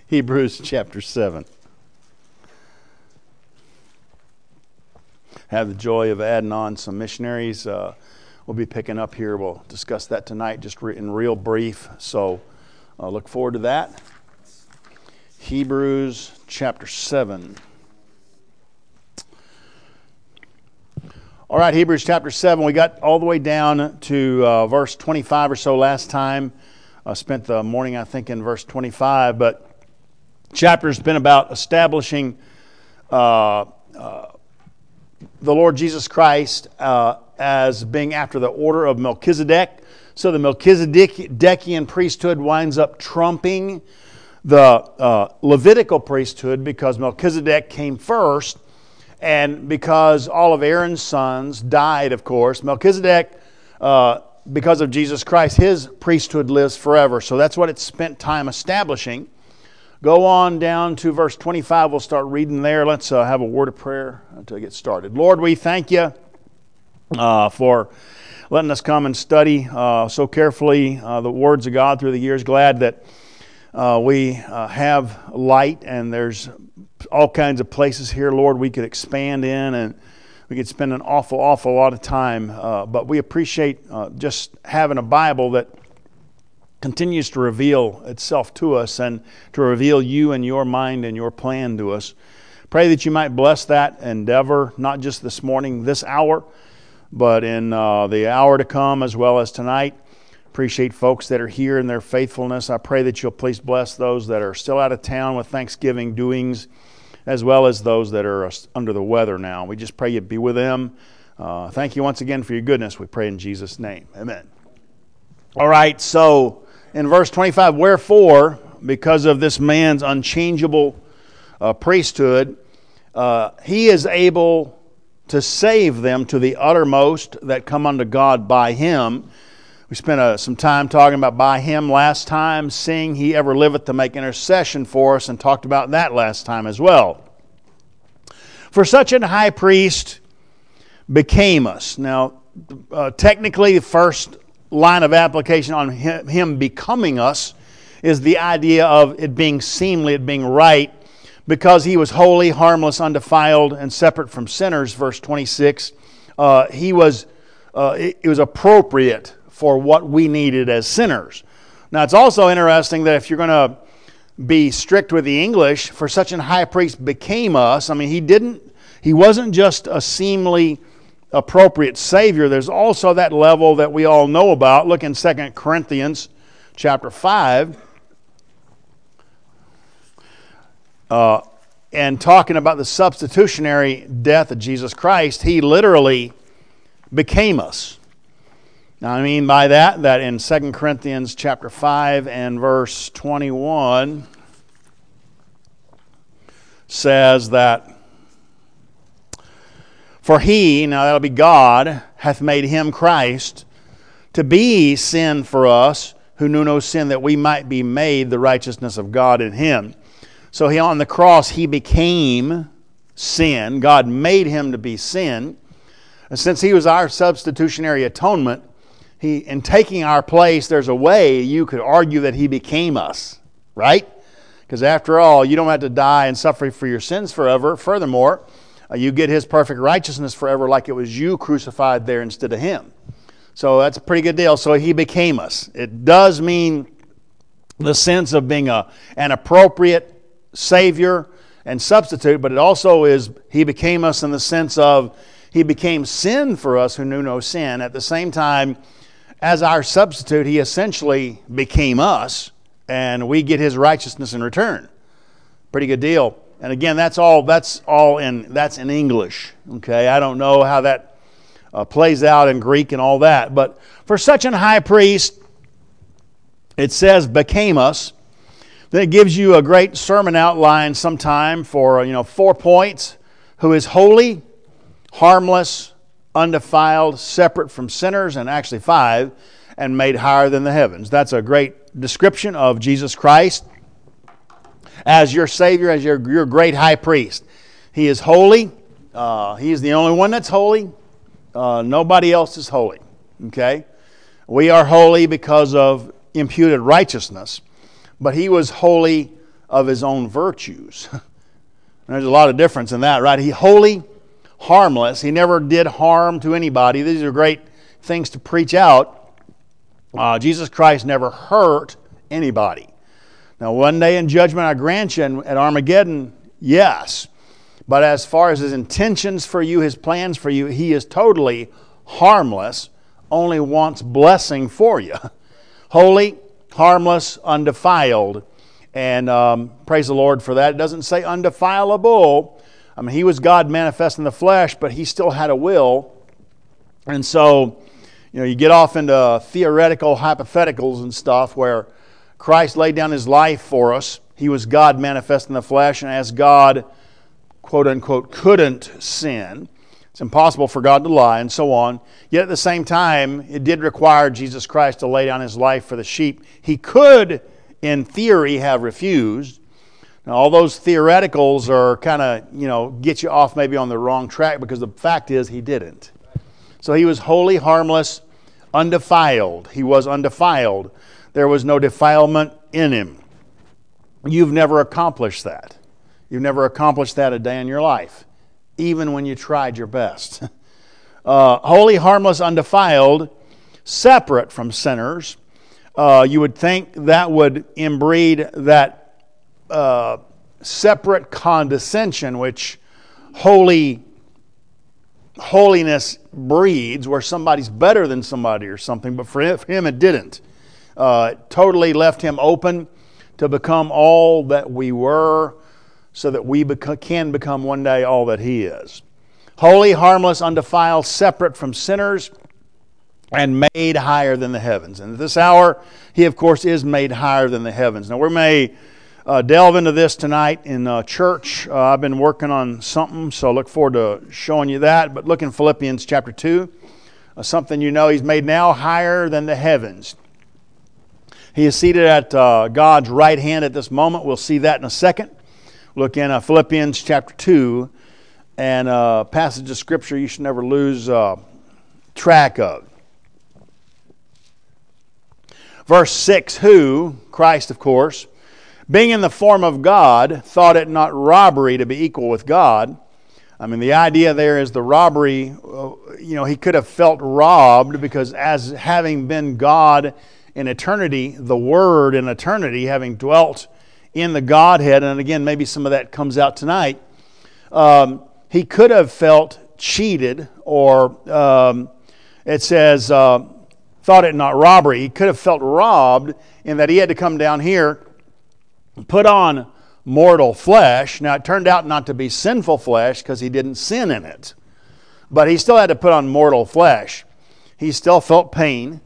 Hebrews chapter 7. Have the joy of adding on some missionaries. We'll be picking up here. We'll discuss that tonight just in real brief. So look forward to that. Hebrews chapter 7. All right, Hebrews chapter 7. We got all the way down to verse 25 or so last time. Spent the morning, I think, in verse 25. But chapter's been about establishing the Lord Jesus Christ as being after the order of Melchizedek. So the Melchizedekian priesthood winds up trumping the Levitical priesthood because Melchizedek came first, and because all of Aaron's sons died, of course, Melchizedek, because of Jesus Christ, his priesthood lives forever. So that's what it's spent time establishing. Go on down to verse 25. We'll start reading there. Let's have a word of prayer until we get started. Lord, we thank you for letting us come and study so carefully the words of God through the years. Glad that we have light, and there's all kinds of places here, Lord, we could expand in, and we could spend an awful lot of time. But we appreciate just having a Bible that continues to reveal itself to us and to reveal you and your mind and your plan to us. Pray that you might bless that endeavor, not just this morning, this hour, but in the hour to come as well as tonight. Appreciate folks that are here and their faithfulness. I pray that you'll please bless those that are still out of town with Thanksgiving doings, as well as those that are under the weather now. We just pray you be with them. Thank you once again for your goodness. We pray in Jesus' name. Amen. All right, so in verse 25, wherefore, because of this man's unchangeable priesthood, he is able to save them to the uttermost that come unto God by him. We spent some time talking about by him last time, seeing he ever liveth to make intercession for us, and talked about that last time as well. For such an high priest became us. Now, technically, the first line of application on him becoming us is the idea of it being seemly, it being right, because he was holy, harmless, undefiled, and separate from sinners. Verse 26, it was appropriate for what we needed as sinners. Now, it's also interesting that if you're going to be strict with the English, for such an high priest became us. I mean, he wasn't just a seemly, appropriate Savior. There's also that level that we all know about. Look in 2 Corinthians chapter 5. And talking about the substitutionary death of Jesus Christ, he literally became us. Now, I mean by that in 2 Corinthians chapter 5 and verse 21 says that, for he, now that'll be God, hath made him Christ to be sin for us who knew no sin, that we might be made the righteousness of God in him. So he on the cross, he became sin. God made him to be sin. And since he was our substitutionary atonement, in taking our place, there's a way you could argue that he became us, right? Because after all, you don't have to die and suffer for your sins forever. Furthermore, you get his perfect righteousness forever, like it was you crucified there instead of him. So that's a pretty good deal. So he became us. It does mean the sense of being an appropriate Savior and substitute, but it also is he became us in the sense of he became sin for us who knew no sin. At the same time, as our substitute, he essentially became us, and we get his righteousness in return. Pretty good deal. And again, that's in English. Okay, I don't know how that plays out in Greek and all that, but for such an high priest, it says became us. Then it gives you a great sermon outline sometime for 4 points: who is holy, harmless, undefiled, separate from sinners, and actually 5, and made higher than the heavens. That's a great description of Jesus Christ as your Savior, as your great high priest. He is holy. He is the only one that's holy. Nobody else is holy. Okay? We are holy because of imputed righteousness. But he was holy of his own virtues. There's a lot of difference in that, right? He holy, harmless. He never did harm to anybody. These are great things to preach out. Jesus Christ never hurt anybody. Now, one day in judgment, I grant you, at Armageddon, yes. But as far as his intentions for you, his plans for you, he is totally harmless, only wants blessing for you. Holy, harmless, undefiled. And praise the Lord for that. It doesn't say undefilable. I mean, he was God manifest in the flesh, but he still had a will. And so, you get off into theoretical hypotheticals and stuff where Christ laid down his life for us. He was God manifest in the flesh, and as God, quote unquote, couldn't sin, it's impossible for God to lie, and so on. Yet at the same time, it did require Jesus Christ to lay down his life for the sheep. He could, in theory, have refused. Now, all those theoreticals are kind of, get you off maybe on the wrong track, because the fact is he didn't. So he was holy, harmless, undefiled. He was undefiled. There was no defilement in him. You've never accomplished that. You've never accomplished that a day in your life, even when you tried your best. Holy, harmless, undefiled, separate from sinners. You would think that would inbreed that separate condescension which holiness breeds, where somebody's better than somebody or something, but for him it didn't. It totally left him open to become all that we were, so that we can become one day all that he is. Holy, harmless, undefiled, separate from sinners, and made higher than the heavens. And at this hour, he, of course, is made higher than the heavens. Now, we may delve into this tonight in church. I've been working on something, so I look forward to showing you that. But look in Philippians chapter 2. Something he's made now higher than the heavens. He is seated at God's right hand at this moment. We'll see that in a second. Look in Philippians chapter 2, and a passage of Scripture you should never lose track of. Verse 6, who, Christ of course, being in the form of God, thought it not robbery to be equal with God. I mean, the idea there is the robbery, he could have felt robbed, because as having been God in eternity, the Word in eternity, having dwelt in the Godhead, and again, maybe some of that comes out tonight, he could have felt cheated, or it says, thought it not robbery. He could have felt robbed in that he had to come down here, put on mortal flesh. Now, it turned out not to be sinful flesh, because he didn't sin in it. But he still had to put on mortal flesh. He still felt pain.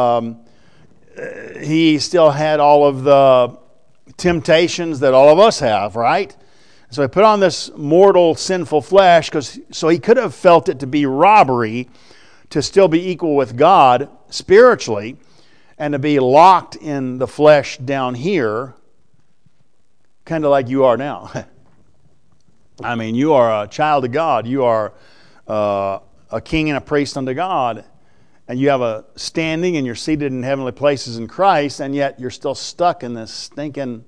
He still had all of the temptations that all of us have, right? So he put on this mortal, sinful flesh, so he could have felt it to be robbery to still be equal with God spiritually, and to be locked in the flesh down here, kind of like you are now. I mean, you are a child of God. You are a king and a priest unto God. And you have a standing, and you're seated in heavenly places in Christ, and yet you're still stuck in this stinking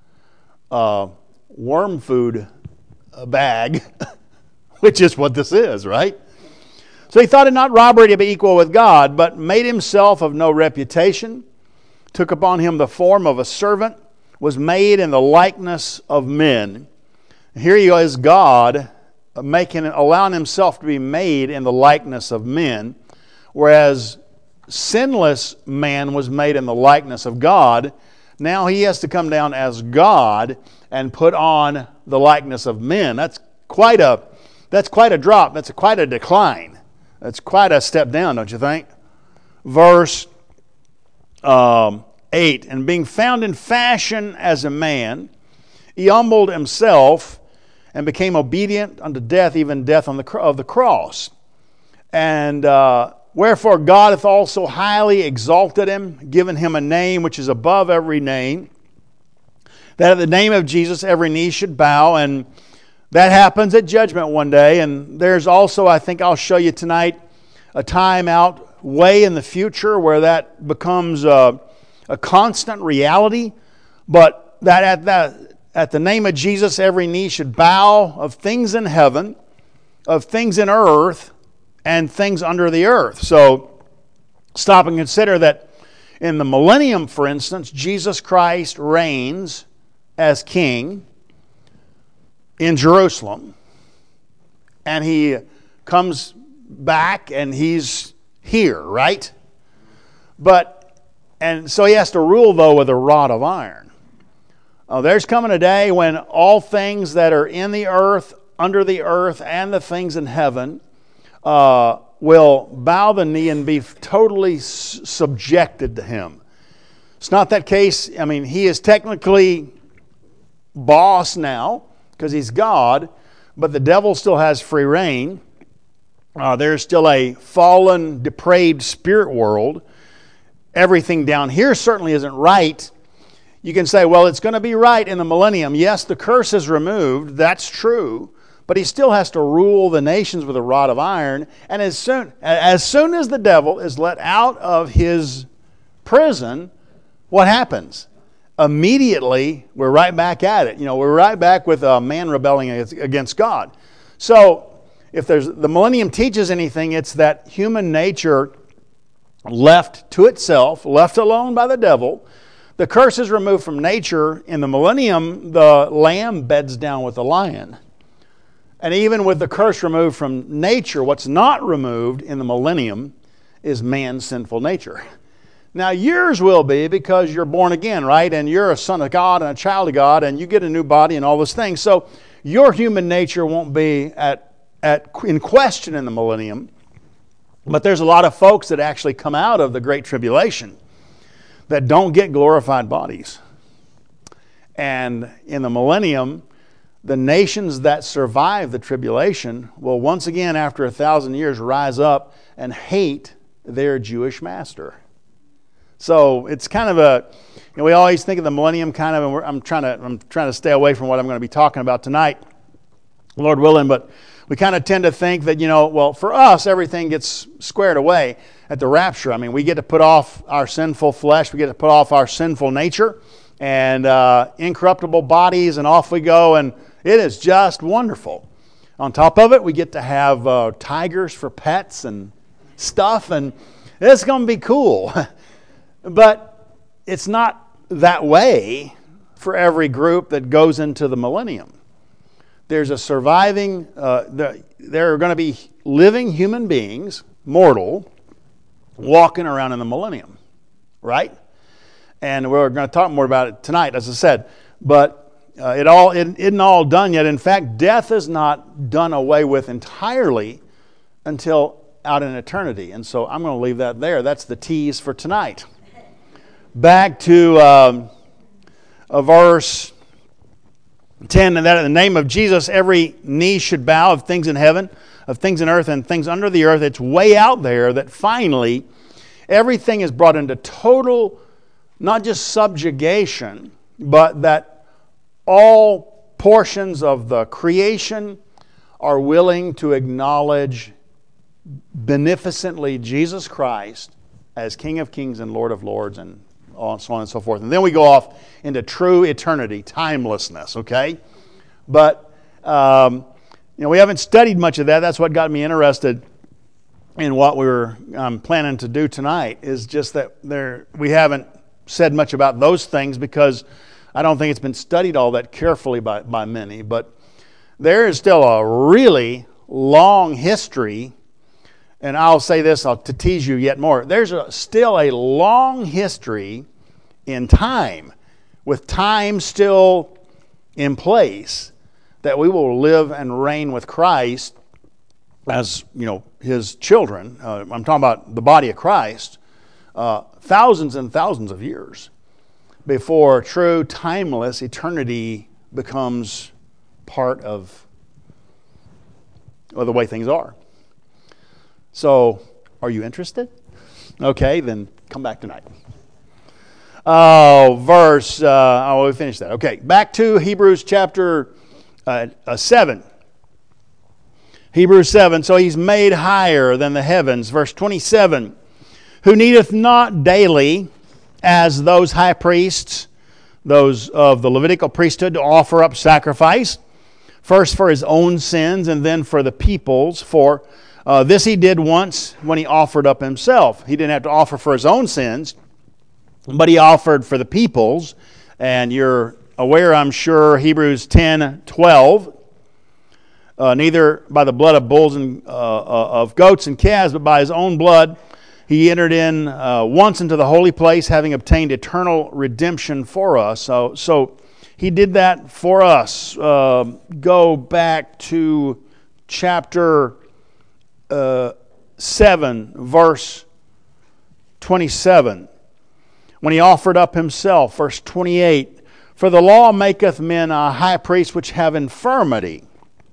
worm food bag, which is what this is, right? So he thought it not robbery to be equal with God, but made himself of no reputation, took upon him the form of a servant, was made in the likeness of men. Here he is, God, allowing himself to be made in the likeness of men, whereas sinless man was made in the likeness of God. Now he has to come down as God and put on the likeness of men. That's quite a drop. That's quite a decline. That's quite a step down, don't you think? Verse 8, and being found in fashion as a man, he humbled himself and became obedient unto death, even death of the cross. And wherefore God hath also highly exalted him, given him a name which is above every name, that at the name of Jesus every knee should bow. And that happens at judgment one day. And there's also, I think I'll show you tonight, a time out way in the future where that becomes a constant reality. But that at the name of Jesus, every knee should bow, of things in heaven, of things in earth, and things under the earth. So stop and consider that in the millennium, for instance, Jesus Christ reigns as king in Jerusalem. And he comes back and he's here, right? And so he has to rule, though, with a rod of iron. There's coming a day when all things that are in the earth, under the earth, and the things in heaven will bow the knee and be totally subjected to him. It's not that case. I mean, he is technically boss now because he's God, but the devil still has free reign. There's still a fallen, depraved spirit world. Everything down here certainly isn't right. You can say, well, it's going to be right in the millennium. Yes, the curse is removed. That's true. But he still has to rule the nations with a rod of iron. And as soon as the devil is let out of his prison, what happens? Immediately, we're right back at it. We're right back with a man rebelling against God. So, if the millennium teaches anything, it's that human nature left to itself, left alone by the devil. The curse is removed from nature. In the millennium, the lamb beds down with the lion. And even with the curse removed from nature, what's not removed in the millennium is man's sinful nature. Now, yours will be because you're born again, right? And you're a son of God and a child of God, and you get a new body and all those things. So your human nature won't be in question in the millennium. But there's a lot of folks that actually come out of the Great Tribulation that don't get glorified bodies. And in the millennium, the nations that survive the tribulation will once again, after 1,000 years, rise up and hate their Jewish master. So it's kind of we always think of the millennium kind of, and I'm trying to stay away from what I'm going to be talking about tonight, Lord willing, but we kind of tend to think that, for us, everything gets squared away at the rapture. I mean, we get to put off our sinful flesh. We get to put off our sinful nature and incorruptible bodies, and off we go, and it is just wonderful. On top of it, we get to have tigers for pets and stuff, and it's going to be cool. But it's not that way for every group that goes into the millennium. There's a surviving, there are going to be living human beings, mortal, walking around in the millennium, right? And we're going to talk more about it tonight, as I said. But it isn't all done yet. In fact, death is not done away with entirely until out in eternity. And so I'm going to leave that there. That's the tease for tonight. Back to verse 10, and that in the name of Jesus, every knee should bow, of things in heaven, of things in earth, and things under the earth. It's way out there that finally everything is brought into total, not just subjugation, but that all portions of the creation are willing to acknowledge beneficently Jesus Christ as King of Kings and Lord of Lords, and so on and so forth. And then we go off into true eternity, timelessness, okay? But, we haven't studied much of that. That's what got me interested in what we were planning to do tonight, is just that we haven't said much about those things because I don't think it's been studied all that carefully by many. But there is still a really long history, and I'll say this to tease you yet more. There's still a long history in time, with time still in place, that we will live and reign with Christ as, His children. I'm talking about the body of Christ, thousands and thousands of years before true, timeless eternity becomes part of the way things are. So, are you interested? Okay, then come back tonight. We finished that. Okay, back to Hebrews chapter 7. Hebrews 7, so he's made higher than the heavens. Verse 27, who needeth not daily, as those high priests, those of the Levitical priesthood to offer up sacrifice, first for his own sins and then for the people's. For this he did once when he offered up himself. He didn't have to offer for his own sins, but he offered for the people's. And you're aware, I'm sure, Hebrews 10:12. Neither by the blood of bulls and of goats and calves, but by his own blood he entered in once into the holy place, having obtained eternal redemption for us. So he did that for us. Go back to chapter 7, verse 27. When he offered up himself, verse 28. For the law maketh men a high priest which have infirmity.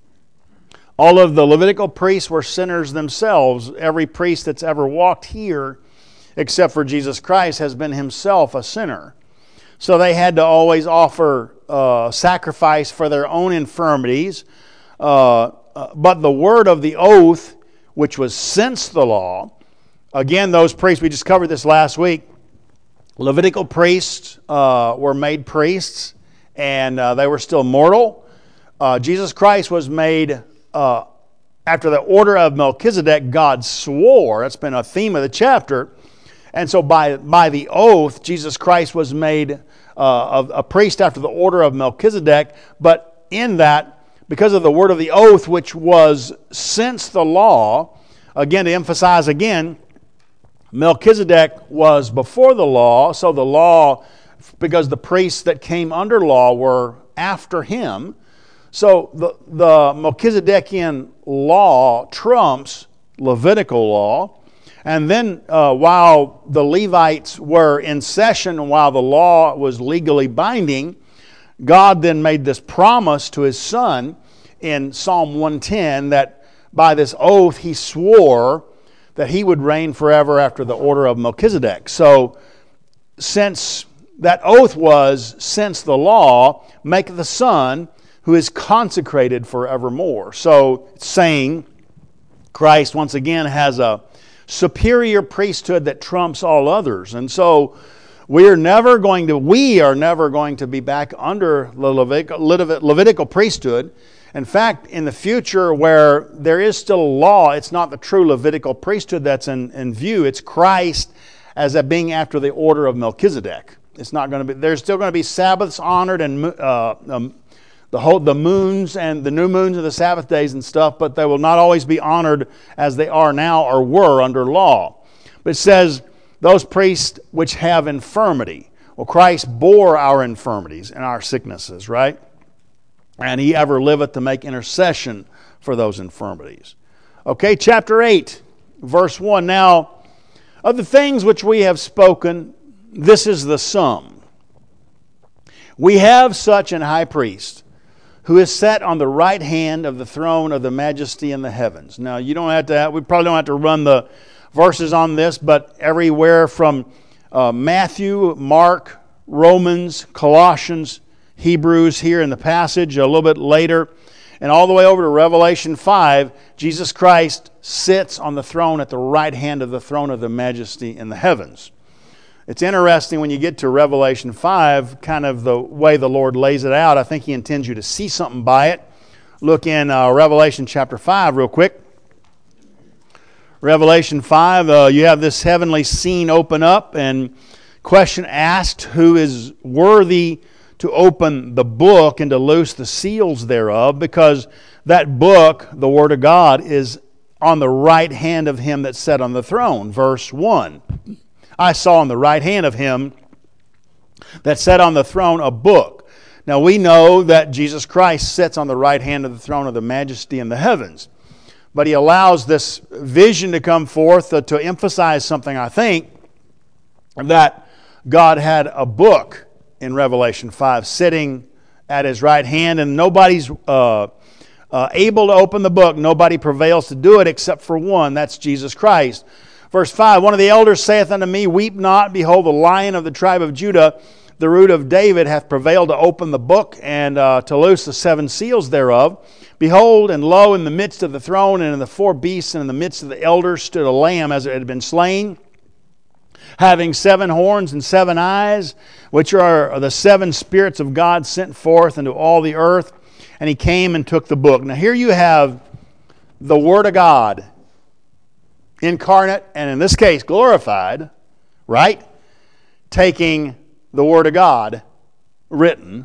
All of the Levitical priests were sinners themselves. Every priest that's ever walked here, except for Jesus Christ, has been himself a sinner. So they had to always offer sacrifice for their own infirmities. But the word of the oath, which was since the law, again, those priests, we just covered this last week, Levitical priests were made priests, and they were still mortal. Jesus Christ was made after the order of Melchizedek. God swore. That's been a theme of the chapter. And so by the oath, Jesus Christ was made a priest after the order of Melchizedek. But in that, because of the word of the oath, which was since the law, again, to emphasize again, Melchizedek was before the law. So the law, because the priests that came under law were after him. So the Melchizedekian law trumps Levitical law. And then while the Levites were in session and while the law was legally binding, God then made this promise to his Son in Psalm 110 that by this oath he swore that he would reign forever after the order of Melchizedek. So since that oath was since the law, make the Son who is consecrated forevermore. So it's saying Christ once again has a superior priesthood that trumps all others. And so we are never going to be back under the Levitical priesthood. In fact, in the future where there is still a law, it's not the true Levitical priesthood that's in view. It's Christ as being after the order of Melchizedek. It's not going to be. There's still going to be Sabbaths honored and the moons and the new moons and the Sabbath days and stuff, but they will not always be honored as they are now or were under law. But it says, those priests which have infirmity. Well, Christ bore our infirmities and our sicknesses, right? And he ever liveth to make intercession for those infirmities. Okay, chapter 8, verse 1. Now, of the things which we have spoken, this is the sum. We have such an high priest, who is set on the right hand of the throne of the majesty in the heavens. Now, we probably don't have to run the verses on this, but everywhere from Matthew, Mark, Romans, Colossians, Hebrews here in the passage, a little bit later, and all the way over to Revelation 5, Jesus Christ sits on the throne at the right hand of the throne of the majesty in the heavens. It's interesting when you get to Revelation 5, kind of the way the Lord lays it out. I think He intends you to see something by it. Look in Revelation chapter 5 real quick. Revelation 5, you have this heavenly scene open up, and question asked, who is worthy to open the book and to loose the seals thereof, because that book, the Word of God, is on the right hand of Him that sat on the throne. Verse 1. I saw on the right hand of Him that sat on the throne a book. Now we know that Jesus Christ sits on the right hand of the throne of the majesty in the heavens. But He allows this vision to come forth to emphasize something, I think, that God had a book in Revelation 5 sitting at His right hand, and nobody's able to open the book. Nobody prevails to do it except for one. That's Jesus Christ. Verse 5, one of the elders saith unto me, Weep not, behold, the Lion of the tribe of Judah, the root of David, hath prevailed to open the book and to loose the seven seals thereof. Behold, and lo, in the midst of the throne and in the four beasts and in the midst of the elders stood a lamb as it had been slain, having 7 horns and 7 eyes, which are the 7 spirits of God sent forth into all the earth. And he came and took the book. Now here you have the Word of God, incarnate, and in this case glorified, right? Taking the Word of God, written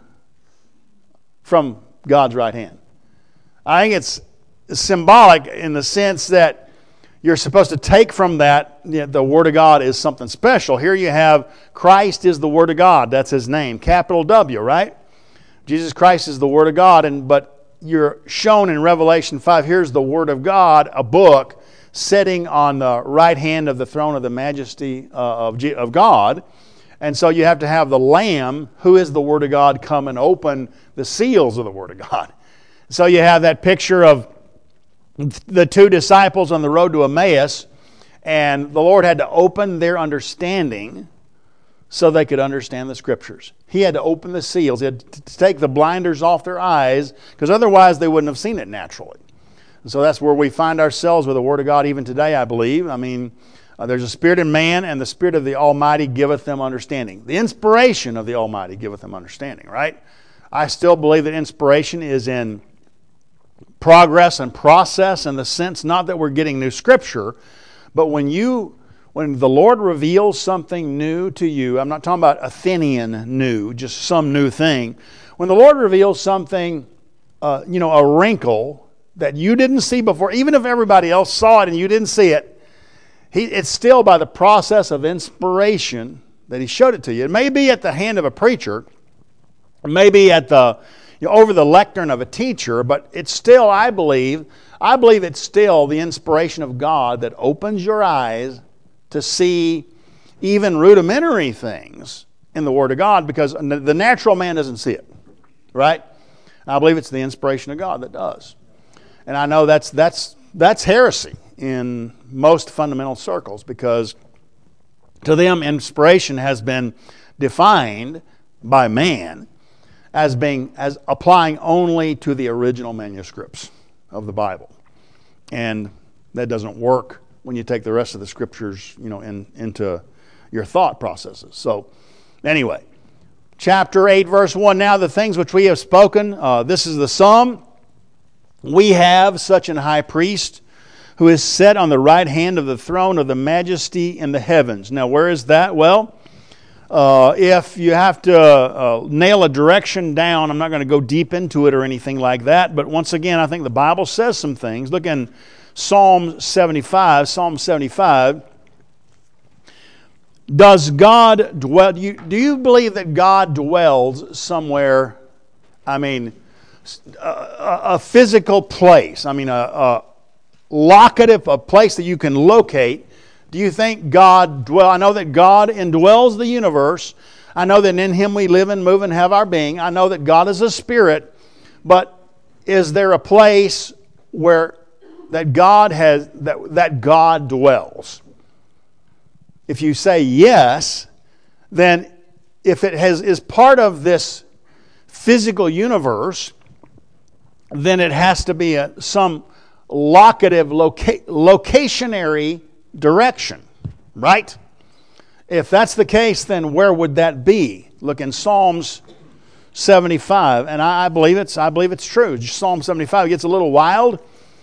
from God's right hand. I think it's symbolic in the sense that you're supposed to take from that, the Word of God is something special. Here you have Christ is the Word of God. That's His name. Capital W, right? Jesus Christ is the Word of God. But you're shown in Revelation 5, here's the Word of God, a book, sitting on the right hand of the throne of the majesty of God. And so you have to have the Lamb, who is the Word of God, come and open the seals of the Word of God. So you have that picture of the 2 disciples on the road to Emmaus, and the Lord had to open their understanding so they could understand the Scriptures. He had to open the seals. He had to take the blinders off their eyes, because otherwise they wouldn't have seen it naturally. And so that's where we find ourselves with the Word of God even today, I believe. I mean, there's a spirit in man, and the Spirit of the Almighty giveth them understanding. The inspiration of the Almighty giveth them understanding, right? I still believe that inspiration is in progress and process, in the sense not that we're getting new Scripture, but when the Lord reveals something new to you, I'm not talking about Athenian new, just some new thing. When the Lord reveals something, a wrinkle that you didn't see before, even if everybody else saw it and you didn't see it, it's still by the process of inspiration that He showed it to you. It may be at the hand of a preacher, it may be at over the lectern of a teacher, but it's still, I believe it's still the inspiration of God that opens your eyes to see even rudimentary things in the Word of God, because the natural man doesn't see it, right? I believe it's the inspiration of God that does. And I know that's heresy in most fundamental circles, because to them inspiration has been defined by man as applying only to the original manuscripts of the Bible. And that doesn't work when you take the rest of the Scriptures, into your thought processes. So, anyway, chapter 8, verse 1, now the things which we have spoken, this is the sum. We have such an high priest who is set on the right hand of the throne of the majesty in the heavens. Now, where is that? Well, if you have to nail a direction down, I'm not going to go deep into it or anything like that, but once again, I think the Bible says some things. Look in Psalm 75. Does God dwell? Do you believe that God dwells somewhere? I mean, a physical place. I mean, a locative, a place that you can locate. Do you think God dwells? I know that God indwells the universe. I know that in Him we live and move and have our being. I know that God is a spirit. But is there a place where that God dwells? If you say yes, then if it is part of this physical universe, then it has to be some locative, locationary direction, right? If that's the case, then where would that be? Look in Psalms 75, and I believe it's true. Psalm 75 gets a little wild,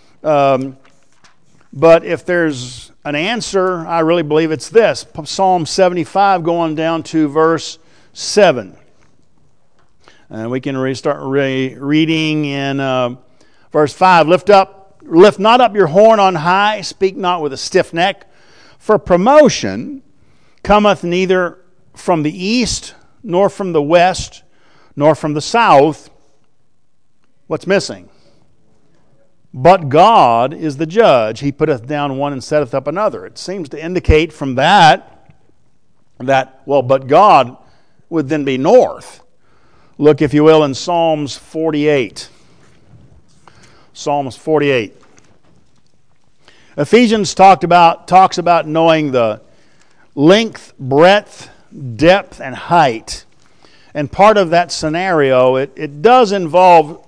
but if there's an answer, I really believe it's this. Psalm 75 going down to verse 7. And we can start reading in verse 5. Lift not up your horn on high, speak not with a stiff neck, for promotion cometh neither from the east, nor from the west, nor from the south. What's missing? But God is the judge. He putteth down one and setteth up another. It seems to indicate from that, but God would then be north. Look, if you will, in Psalms 48. Psalms 48. Ephesians talks about knowing the length, breadth, depth, and height. And part of that scenario, it does involve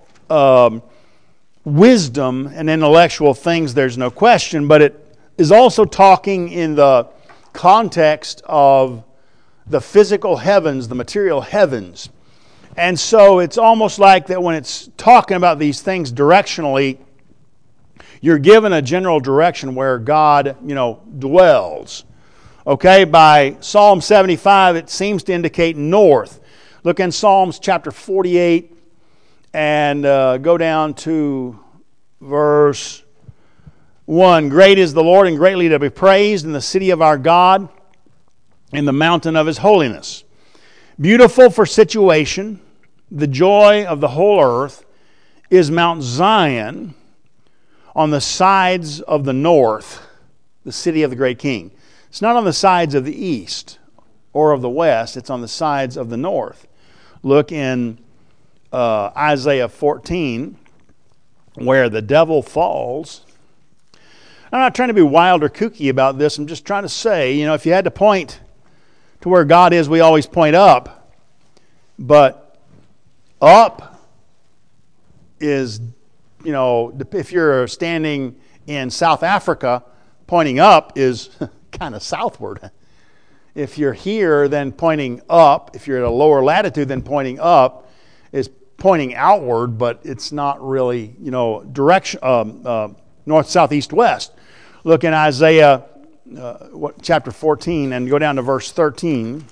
wisdom and intellectual things, there's no question, but it is also talking in the context of the physical heavens, the material heavens. And so it's almost like that when it's talking about these things directionally, you're given a general direction where God, dwells. Okay, by Psalm 75, it seems to indicate north. Look in Psalms chapter 48 and go down to verse 1. Great is the Lord and greatly to be praised in the city of our God, in the mountain of His holiness. Beautiful for situation, the joy of the whole earth is Mount Zion on the sides of the north, the city of the great King. It's not on the sides of the east or of the west, it's on the sides of the north. Look in Isaiah 14, where the devil falls. I'm not trying to be wild or kooky about this. I'm just trying to say, if you had to point to where God is, we always point up. But up is, if you're standing in South Africa, pointing up is kind of southward. If you're here, then pointing up. If you're at a lower latitude, then pointing up is pointing outward, but it's not really, direction, north, south, east, west. Look in Isaiah chapter 14 and go down to verse 13.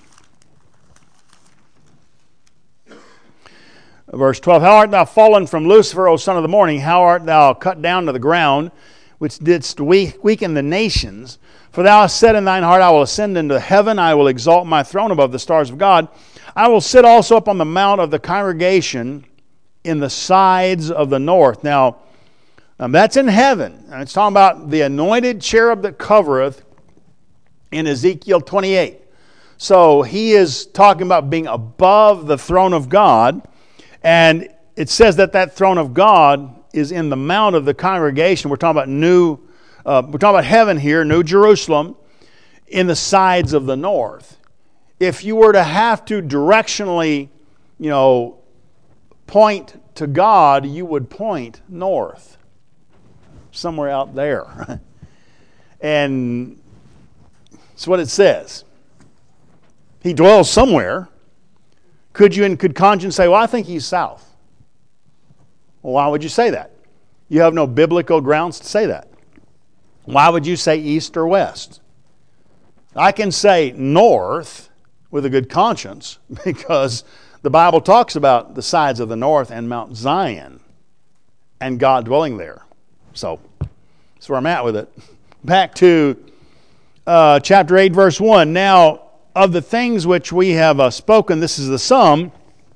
Verse 12, how art thou fallen from Lucifer, O son of the morning? How art thou cut down to the ground, which didst weaken the nations? For thou hast said in thine heart, I will ascend into heaven, I will exalt my throne above the stars of God. I will sit also up on the mount of the congregation in the sides of the north. Now, that's in heaven. And it's talking about the anointed cherub that covereth in Ezekiel 28. So he is talking about being above the throne of God. And it says that throne of God is in the mount of the congregation. We're talking about heaven here, New Jerusalem, in the sides of the north. If you were to have to directionally, point to God, you would point north, somewhere out there. And that's what it says. He dwells somewhere. Could you in good conscience say, well, I think He's south? Well, why would you say that? You have no biblical grounds to say that. Why would you say east or west? I can say north with a good conscience because the Bible talks about the sides of the north and Mount Zion and God dwelling there. So that's where I'm at with it. Back to chapter 8, verse 1. Now, of the things which we have spoken, this is the sum.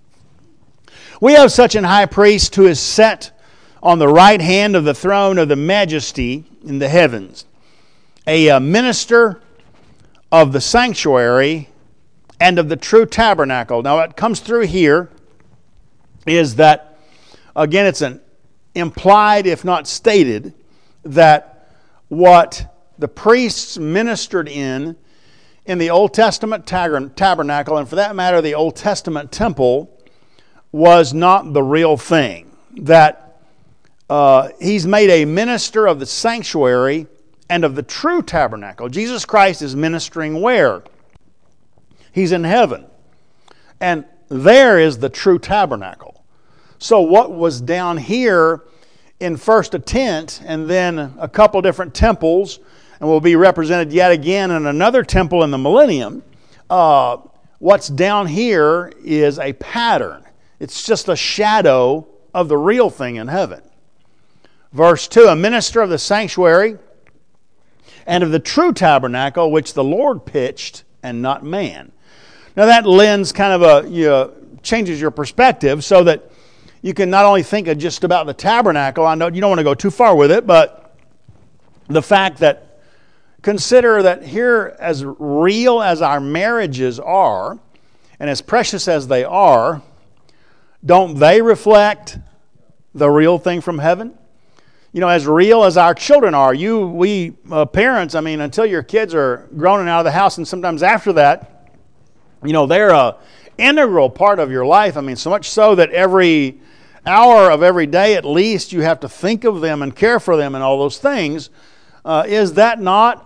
We have such an high priest who is set on the right hand of the throne of the majesty in the heavens, a minister of the sanctuary and of the true tabernacle. Now, what comes through here is that, again, it's an implied, if not stated, that what the priests ministered in the Old Testament tabernacle, and for that matter, the Old Testament temple, was not the real thing. That He's made a minister of the sanctuary and of the true tabernacle. Jesus Christ is ministering where? He's in heaven. And there is the true tabernacle. So what was down here in first a tent and then a couple different temples, and will be represented yet again in another temple in the millennium, what's down here is a pattern. It's just a shadow of the real thing in heaven. Verse 2, a minister of the sanctuary and of the true tabernacle which the Lord pitched and not man. Now that lends kind of changes your perspective so that you can not only think of just about the tabernacle. I know you don't want to go too far with it, but the fact that consider that here, as real as our marriages are, and as precious as they are, don't they reflect the real thing from heaven? As real as our children are, we parents, until your kids are grown and out of the house, and sometimes after that, they're an integral part of your life. So much so that every hour of every day at least you have to think of them and care for them and all those things. Is that not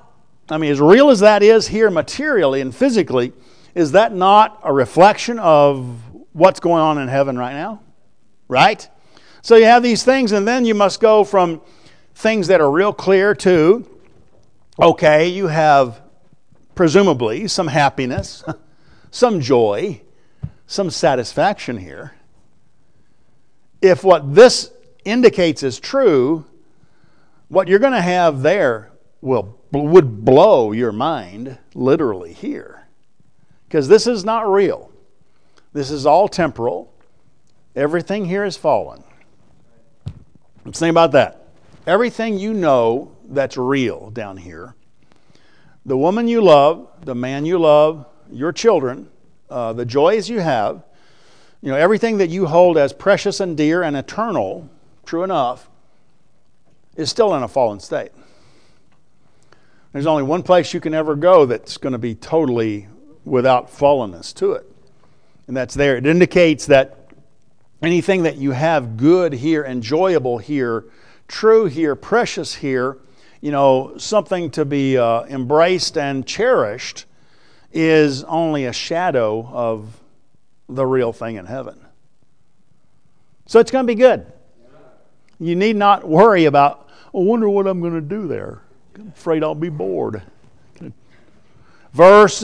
I mean, as real as that is here materially and physically, is that not a reflection of what's going on in heaven right now? Right? So you have these things, and then you must go from things that are real clear to, okay, you have presumably some happiness, some joy, some satisfaction here. If what this indicates is true, what you're going to have there would blow your mind literally here. Because this is not real. This is all temporal. Everything here is fallen. Let's think about that. Everything you know that's real down here, the woman you love, the man you love, your children, the joys you have, everything that you hold as precious and dear and eternal, true enough, is still in a fallen state. There's only one place you can ever go that's going to be totally without fallenness to it. And that's there. It indicates that anything that you have good here, enjoyable here, true here, precious here, something to be embraced and cherished, is only a shadow of the real thing in heaven. So it's going to be good. You need not worry about, I wonder what I'm going to do there. I'm afraid I'll be bored. Verse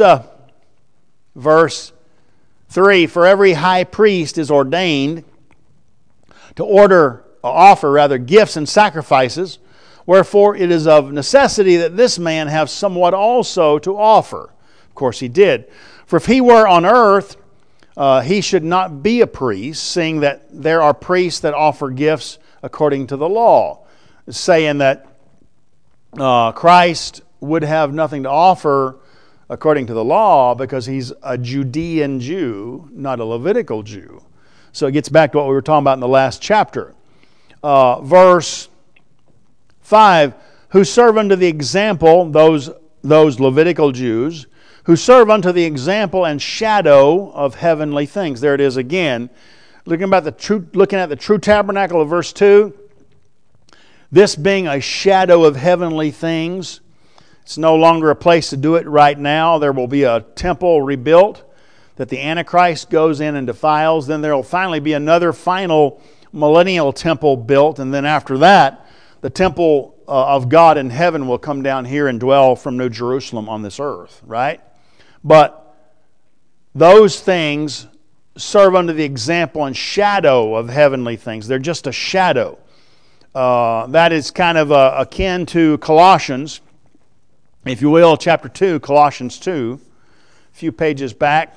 3, for every high priest is ordained to offer gifts and sacrifices, wherefore it is of necessity that this man have somewhat also to offer. Of course he did. For if he were on earth, he should not be a priest, seeing that there are priests that offer gifts according to the law, saying that Christ would have nothing to offer according to the law because he's a Judean Jew, not a Levitical Jew. So it gets back to what we were talking about in the last chapter. Verse 5, who serve unto the example, those Levitical Jews, who serve unto the example and shadow of heavenly things. There it is again. Looking at the true tabernacle of verse 2, this being a shadow of heavenly things, it's no longer a place to do it right now. There will be a temple rebuilt that the Antichrist goes in and defiles. Then there will finally be another final millennial temple built. And then after that, the temple of God in heaven will come down here and dwell from New Jerusalem on this earth, right? But those things serve unto the example and shadow of heavenly things. They're just a shadow. That is kind of akin to Colossians, if you will, chapter 2, Colossians 2, a few pages back.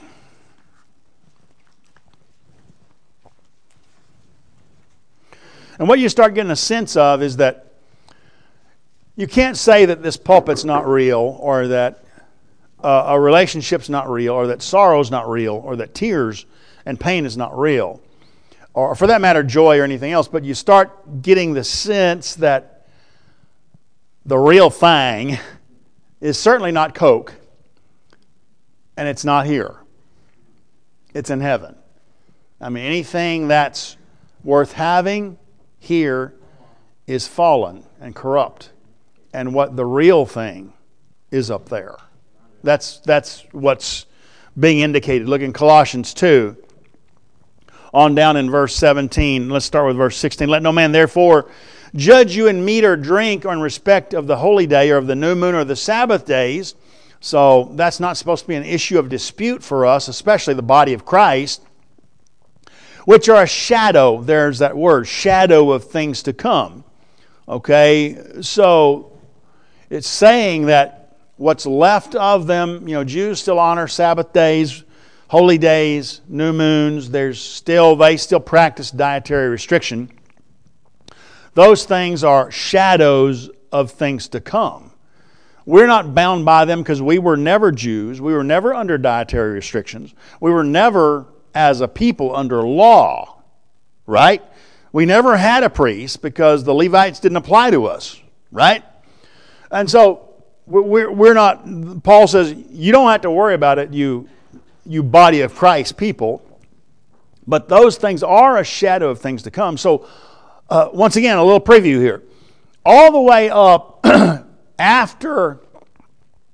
And what you start getting a sense of is that you can't say that this pulpit's not real, or that a relationship's not real, or that sorrow's not real, or that tears and pain is not real, or for that matter, joy or anything else. But you start getting the sense that the real thing is certainly not Coke, and it's not here. It's in heaven. I mean, anything that's worth having here is fallen and corrupt, and what the real thing is up there. That's what's being indicated. Look in Colossians 2. On down in verse 17. Let's start with verse 16. Let no man therefore judge you in meat or drink or in respect of the holy day or of the new moon or the Sabbath days. So that's not supposed to be an issue of dispute for us, especially the body of Christ, which are a shadow. There's that word, shadow of things to come. Okay, so it's saying that what's left of them, Jews still honor Sabbath days, holy days, new moons. They still practice dietary restriction. Those things are shadows of things to come. We're not bound by them because we were never Jews. We were never under dietary restrictions. We were never, as a people, under law, right? We never had a priest because the Levites didn't apply to us, right? And so we're not, Paul says, you don't have to worry about it, you body of Christ people, but those things are a shadow of things to come. So once again, a little preview here. All the way up after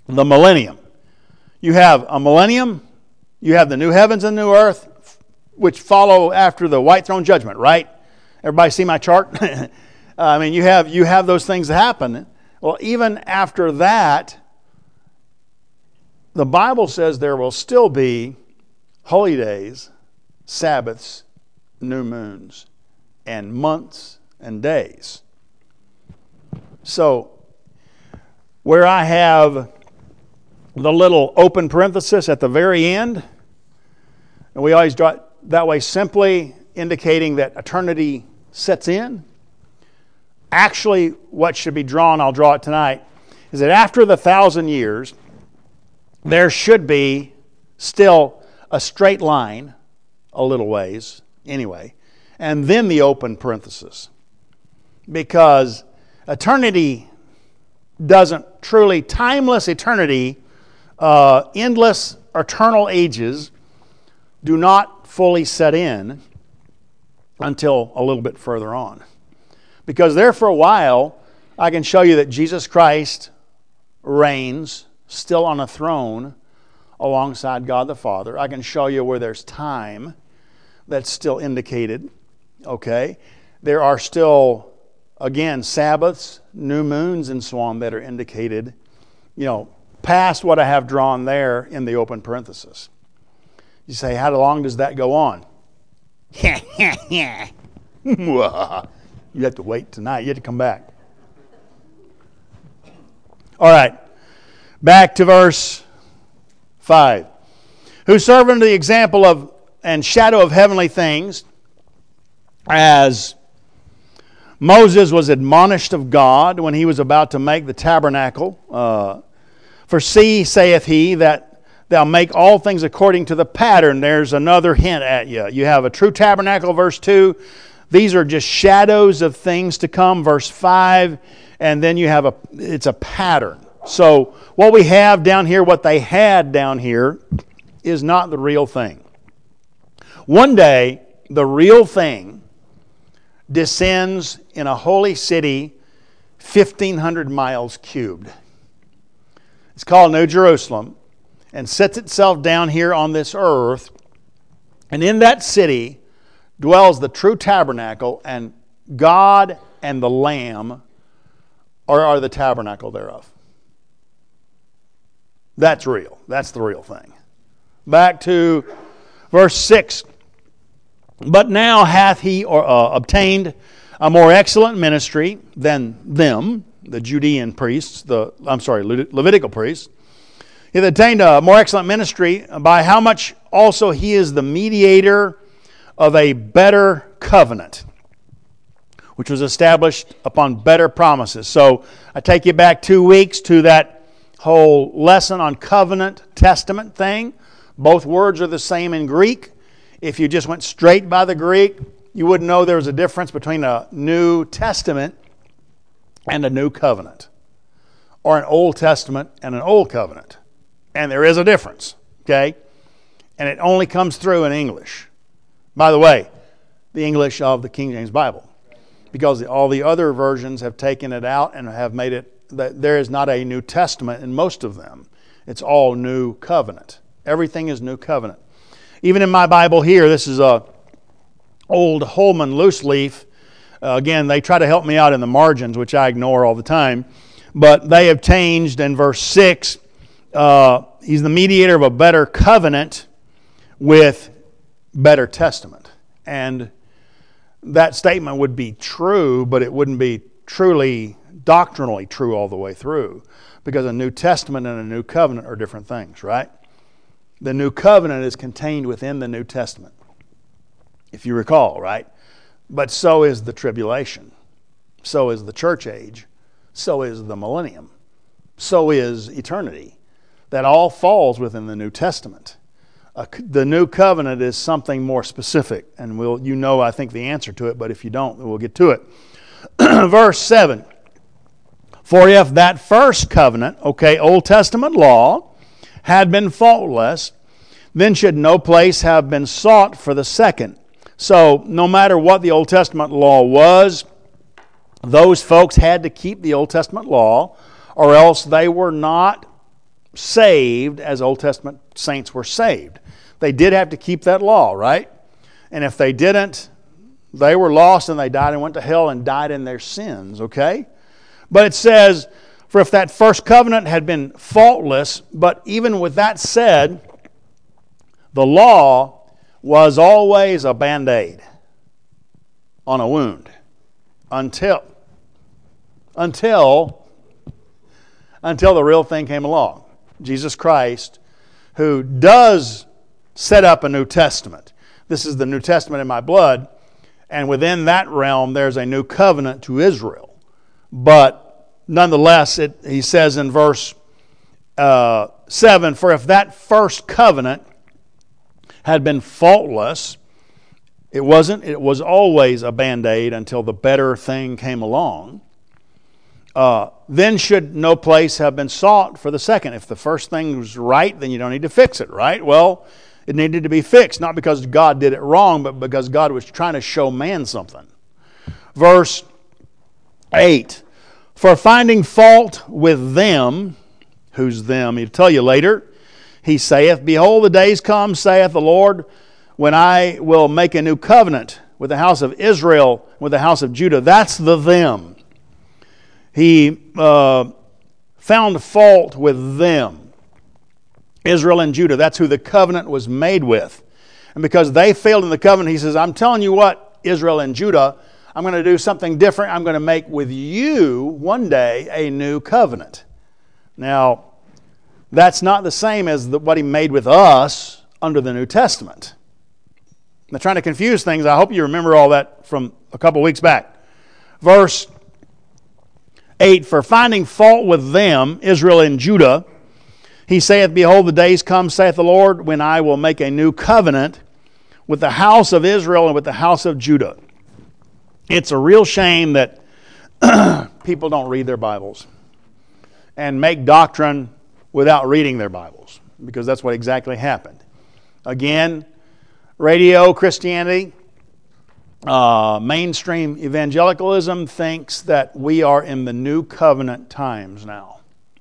the millennium. You have a millennium, you have the new heavens and new earth, which follow after the white throne judgment, right? Everybody see my chart? I mean, you have those things that happen. Well, even after that, the Bible says there will still be holy days, Sabbaths, new moons, and months and days. So, where I have the little open parenthesis at the very end, and we always draw it that way, simply indicating that eternity sets in. Actually, what should be drawn, I'll draw it tonight, is that after the 1,000 years, there should be still a straight line, a little ways, anyway, and then the open parenthesis. Because eternity doesn't truly, timeless eternity, endless eternal ages do not fully set in until a little bit further on. Because there for a while, I can show you that Jesus Christ reigns still on a throne alongside God the Father. I can show you where there's time that's still indicated. Okay? There are still, again, Sabbaths, new moons, and so on that are indicated, past what I have drawn there in the open parenthesis. You say, how long does that go on? You have to wait tonight. You have to come back. All right. Back to verse 5. Who serve unto the example of and shadow of heavenly things, as Moses was admonished of God when he was about to make the tabernacle. For see, saith he, that thou make all things according to the pattern. There's another hint at you. You have a true tabernacle, verse 2. These are just shadows of things to come, verse 5. And then you have it's a pattern. So what we have down here, what they had down here, is not the real thing. One day, the real thing descends in a holy city 1,500 miles cubed. It's called New Jerusalem, and sets itself down here on this earth. And in that city dwells the true tabernacle, and God and the Lamb are the tabernacle thereof. That's real. That's the real thing. Back to verse 6. But now hath he obtained a more excellent ministry than them, the Judean priests, Levitical priests. He hath attained a more excellent ministry, by how much also he is the mediator of a better covenant, which was established upon better promises. So I take you back 2 weeks to that whole lesson on covenant testament thing. Both words are the same in Greek. If you just went straight by the Greek, you wouldn't know there was a difference between a New Testament and a New Covenant, or an Old Testament and an Old Covenant. And there is a difference, okay? And it only comes through in English. By the way, the English of the King James Bible. Because all the other versions have taken it out and have made it that there is not a New Testament in most of them. It's all New Covenant. Everything is New Covenant. Even in my Bible here, this is a old Holman loose leaf. Again, they try to help me out in the margins, which I ignore all the time. But they have changed in verse 6. He's the mediator of a better covenant with better testament. And that statement would be true, but it wouldn't be truly doctrinally true all the way through. Because a New Testament and a New Covenant are different things, right? The New Covenant is contained within the New Testament, if you recall, right? But so is the tribulation. So is the church age. So is the millennium. So is eternity. That all falls within the New Testament. The New Covenant is something more specific, and I think the answer to it, but if you don't, we'll get to it. Verse 7. For if that first covenant, Old Testament law, had been faultless, then should no place have been sought for the second. So, no matter what the Old Testament law was, those folks had to keep the Old Testament law, or else they were not saved as Old Testament saints were saved. They did have to keep that law, right? And if they didn't, they were lost and they died and went to hell and died in their sins, okay? But it says, for if that first covenant had been faultless, but even with that said, the law was always a Band-Aid on a wound until the real thing came along. Jesus Christ, who does set up a New Testament. This is the New Testament in my blood, and within that realm there's a new covenant to Israel. But nonetheless, he says in verse 7, for if that first covenant had been faultless, it wasn't. It was always a Band-Aid until the better thing came along. Then should no place have been sought for the second. If the first thing was right, then you don't need to fix it, right? Well, it needed to be fixed, not because God did it wrong, but because God was trying to show man something. Verse 8, for finding fault with them, who's them? He'll tell you later. He saith, behold, the days come, saith the Lord, when I will make a new covenant with the house of Israel, with the house of Judah. That's the them. He found fault with them. Israel and Judah, that's who the covenant was made with. And because they failed in the covenant, he says, I'm telling you what, Israel and Judah, I'm going to do something different. I'm going to make with you one day a new covenant. Now, that's not the same as what he made with us under the New Testament. I'm trying to confuse things. I hope you remember all that from a couple weeks back. Verse 8, for finding fault with them, Israel and Judah, he saith, behold, the days come, saith the Lord, when I will make a new covenant with the house of Israel and with the house of Judah. It's a real shame that people don't read their Bibles and make doctrine without reading their Bibles, because that's what exactly happened. Again, radio Christianity, mainstream evangelicalism thinks that we are in the new covenant times now.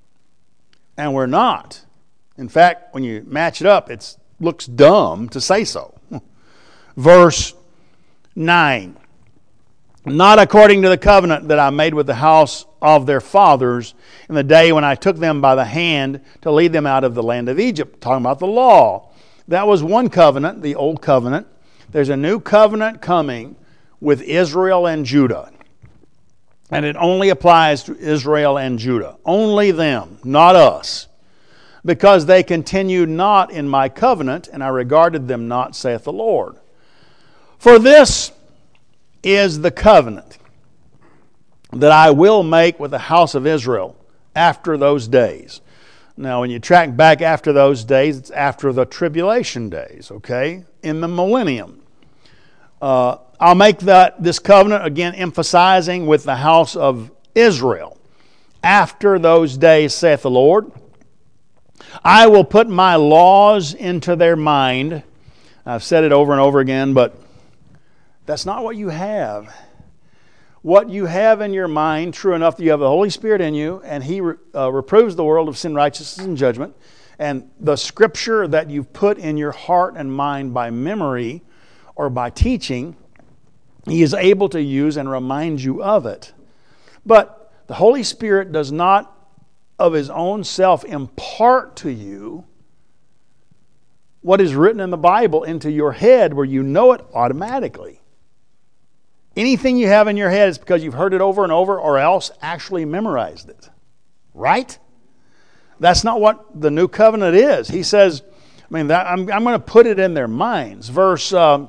And we're not. In fact, when you match it up, it looks dumb to say so. Verse 9, not according to the covenant that I made with the house of their fathers in the day when I took them by the hand to lead them out of the land of Egypt. Talking about the law. That was one covenant, the old covenant. There's a new covenant coming with Israel and Judah. And it only applies to Israel and Judah. Only them, not us. Because they continued not in my covenant, and I regarded them not, saith the Lord. For this is the covenant that I will make with the house of Israel after those days. Now, when you track back after those days, it's after the tribulation days, okay? In the millennium. I'll make this covenant, again, emphasizing with the house of Israel. After those days, saith the Lord, I will put my laws into their mind. I've said it over and over again, but that's not what you have. What you have in your mind, true enough that you have the Holy Spirit in you, and He reproves the world of sin, righteousness, and judgment. And the Scripture that you've put in your heart and mind by memory or by teaching, He is able to use and remind you of it. But the Holy Spirit does not of His own self impart to you what is written in the Bible into your head where you know it automatically. Anything you have in your head is because you've heard it over and over or else actually memorized it. Right? That's not what the new covenant is. He says, I'm going to put it in their minds. Verse 11,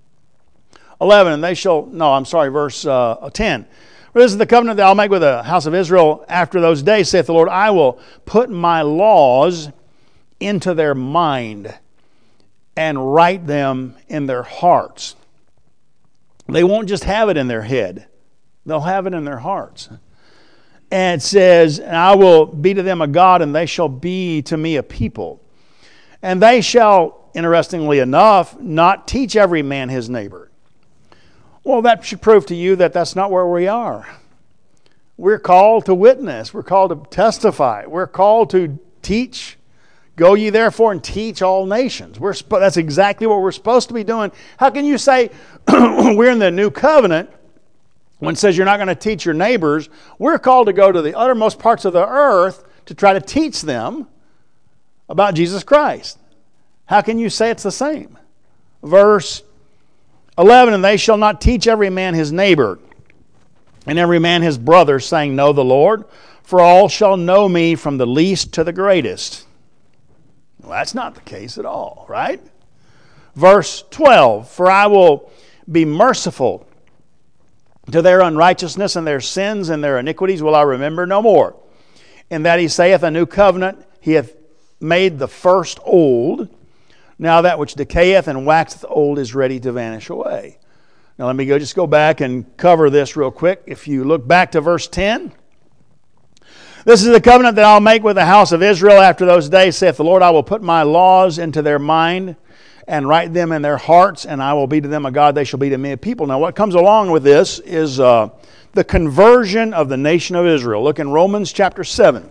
and they shall, verse 10. This is the covenant that I'll make with the house of Israel after those days, saith the Lord. I will put my laws into their mind and write them in their hearts. They won't just have it in their head. They'll have it in their hearts. And it says, and I will be to them a God, and they shall be to me a people. And they shall, interestingly enough, not teach every man his neighbor. Well, that should prove to you that that's not where we are. We're called to witness. We're called to testify. We're called to teach. Go ye therefore and teach all nations. That's exactly what we're supposed to be doing. How can you say we're in the new covenant when it says you're not going to teach your neighbors? We're called to go to the uttermost parts of the earth to try to teach them about Jesus Christ. How can you say it's the same? Verse 11, and they shall not teach every man his neighbor and every man his brother, saying, Know the Lord, for all shall know me from the least to the greatest. Well, that's not the case at all, right? Verse 12, for I will be merciful to their unrighteousness, and their sins and their iniquities will I remember no more. In that he saith, a new covenant, he hath made the first old. Now that which decayeth and waxeth old is ready to vanish away. Now let me just go back and cover this real quick. If you look back to verse 10, this is the covenant that I'll make with the house of Israel after those days, saith the Lord. I will put my laws into their mind and write them in their hearts, and I will be to them a God, they shall be to me a people. Now what comes along with this is the conversion of the nation of Israel. Look in Romans chapter 7.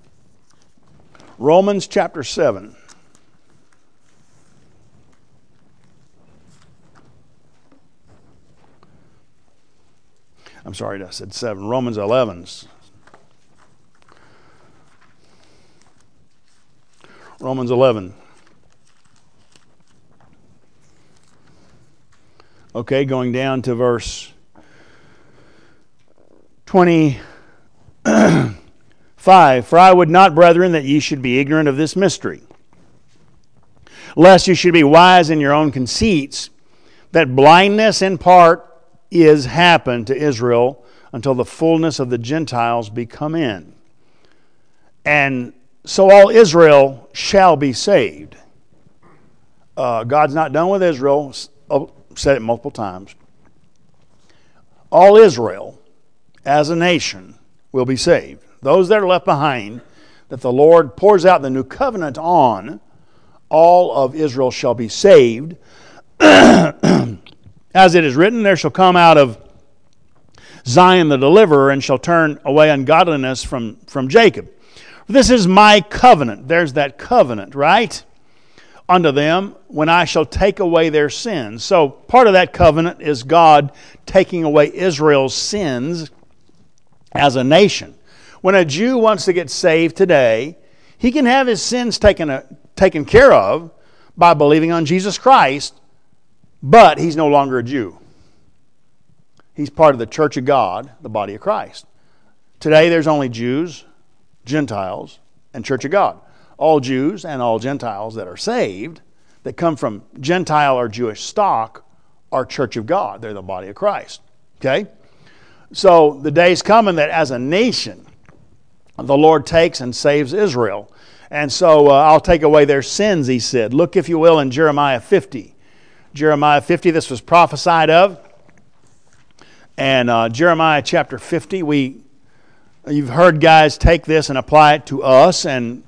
Romans chapter 7. I'm sorry, I said 7. Romans 11. Romans 11. Okay, going down to verse 25. For I would not, brethren, that ye should be ignorant of this mystery, lest you should be wise in your own conceits, that blindness in part is happened to Israel until the fullness of the Gentiles be come in. And so all Israel shall be saved. God's not done with Israel. I've said it multiple times. All Israel, as a nation, will be saved. Those that are left behind, that the Lord pours out the new covenant on, all of Israel shall be saved. As it is written, there shall come out of Zion the deliverer, and shall turn away ungodliness from Jacob. This is my covenant. There's that covenant, right? Unto them, when I shall take away their sins. So part of that covenant is God taking away Israel's sins as a nation. When a Jew wants to get saved today, he can have his sins taken care of by believing on Jesus Christ, but he's no longer a Jew. He's part of the church of God, the body of Christ. Today there's only Jews, Gentiles, and church of God. All Jews and all Gentiles that are saved, that come from Gentile or Jewish stock, are church of God. They're the body of Christ. Okay? So the day's coming that as a nation, the Lord takes and saves Israel. And so I'll take away their sins, he said. Look, if you will, in Jeremiah 50. Jeremiah 50, this was prophesied of. And Jeremiah chapter 50, you've heard guys take this and apply it to us, and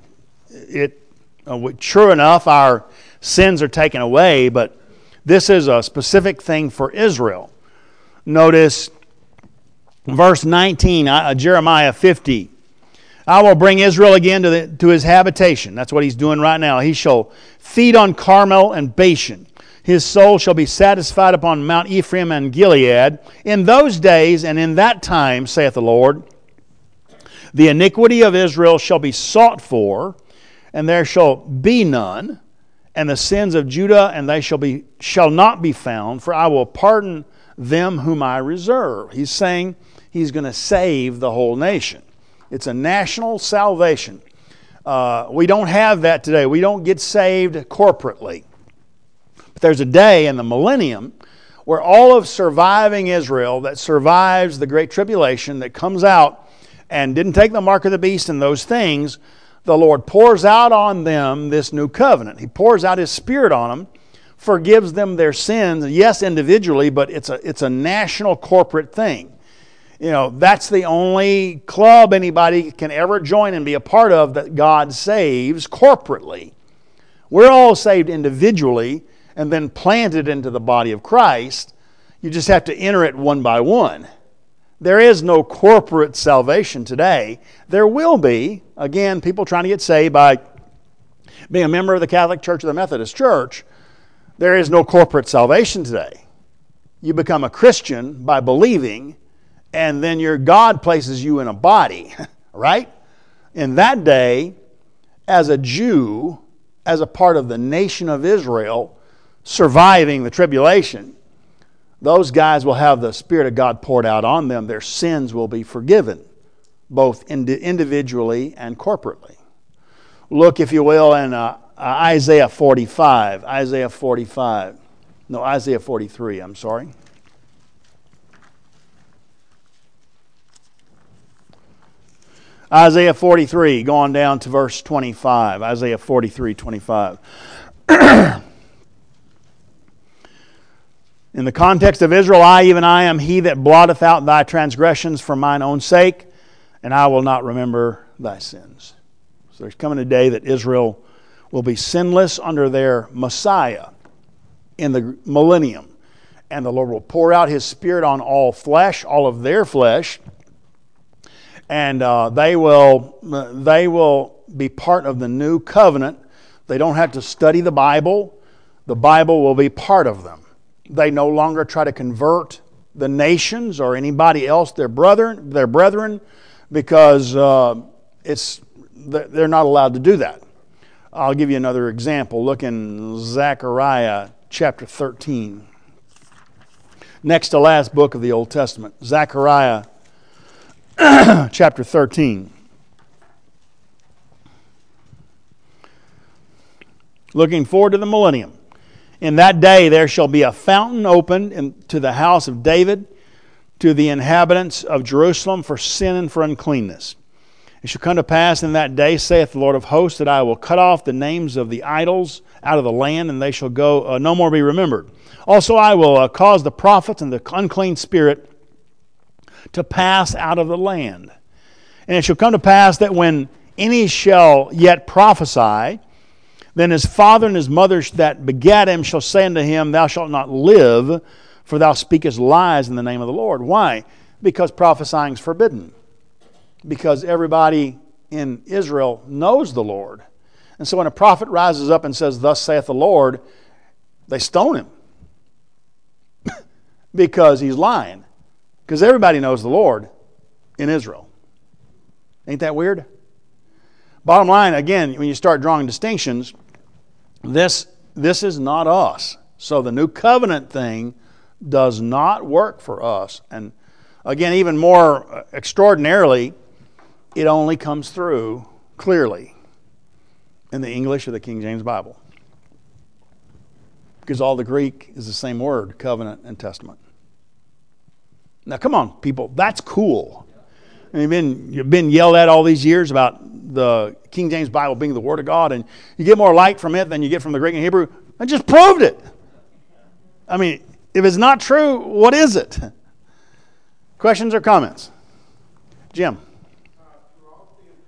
true enough, our sins are taken away, but this is a specific thing for Israel. Notice verse 19, Jeremiah 50. I will bring Israel again to his habitation. That's what he's doing right now. He shall feed on Carmel and Bashan. His soul shall be satisfied upon Mount Ephraim and Gilead. In those days and in that time, saith the Lord, the iniquity of Israel shall be sought for, and there shall be none, and the sins of Judah, and they shall not be found, for I will pardon them whom I reserve. He's saying he's going to save the whole nation. It's a national salvation. We don't have that today. We don't get saved corporately. But there's a day in the millennium where all of surviving Israel that survives the Great Tribulation, that comes out and didn't take the mark of the beast and those things, the Lord pours out on them this new covenant. He pours out His Spirit on them, forgives them their sins, yes, individually, but it's a national corporate thing. You know, that's the only club anybody can ever join and be a part of that God saves corporately. We're all saved individually and then planted into the body of Christ. You just have to enter it one by one. There is no corporate salvation today. There will be, again, people trying to get saved by being a member of the Catholic Church or the Methodist Church. There is no corporate salvation today. You become a Christian by believing, and then your God places you in a body, right? In that day, as a Jew, as a part of the nation of Israel, surviving the tribulation, those guys will have the Spirit of God poured out on them. Their sins will be forgiven, both individually and corporately. Look, if you will, in Isaiah 45. Isaiah 43, I'm sorry. Isaiah 43, going down to verse 25. Isaiah 43, 25. In the context of Israel, I, even I, am he that blotteth out thy transgressions for mine own sake, and I will not remember thy sins. So there's coming a day that Israel will be sinless under their Messiah in the millennium. And the Lord will pour out His Spirit on all flesh, all of their flesh, and they will be part of the new covenant. They don't have to study the Bible. The Bible will be part of them. They no longer try to convert the nations or anybody else, their brethren, because they're not allowed to do that. I'll give you another example. Look in Zechariah chapter 13. Next to last book of the Old Testament. Zechariah chapter 13. Looking forward to the millennium. In that day there shall be a fountain opened to the house of David, to the inhabitants of Jerusalem for sin and for uncleanness. It shall come to pass in that day, saith the Lord of hosts, that I will cut off the names of the idols out of the land, and they shall go no more be remembered. Also I will cause the prophets and the unclean spirit to pass out of the land. And it shall come to pass that when any shall yet prophesy, then his father and his mother that begat him shall say unto him, Thou shalt not live, for thou speakest lies in the name of the Lord. Why? Because prophesying is forbidden. Because everybody in Israel knows the Lord. And so when a prophet rises up and says, Thus saith the Lord, they stone him. Because he's lying. Because everybody knows the Lord in Israel. Ain't that weird? Bottom line, again, when you start drawing distinctions, this is not us. So the new covenant thing does not work for us. And again, even more extraordinarily, it only comes through clearly in the English of the King James Bible. Because all the Greek is the same word, covenant and testament. Now come on, people, that's cool. You've been yelled at all these years about the King James Bible being the Word of God, and you get more light from it than you get from the Greek and Hebrew. I just proved it. I mean, if it's not true, what is it? Questions or comments? Jim?